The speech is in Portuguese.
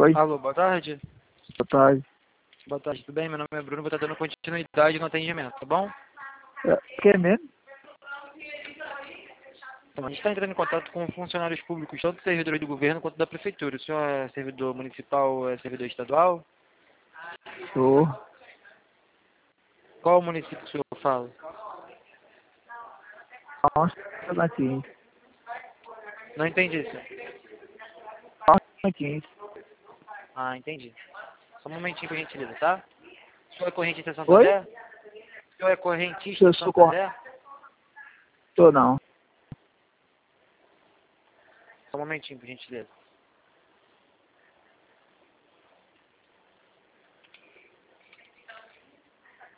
Oi, Alô, boa tarde. boa tarde. Boa tarde, tudo bem? Meu nome é Bruno, vou estar dando continuidade no atendimento, tá bom? Quem mesmo? Então, a gente está entrando em contato com funcionários públicos, tanto servidores do governo quanto da prefeitura. O senhor é servidor municipal ou é servidor estadual? Sou. Qual município que o senhor fala? Nossa, Martins. Não entendi, senhor. Martins. Ah, entendi. Só um momentinho que a gente liga, tá? O senhor é correntista Oi? Santander? O senhor é correntista Eu sou Santander? Tô não. Só um momentinho que a gente liga.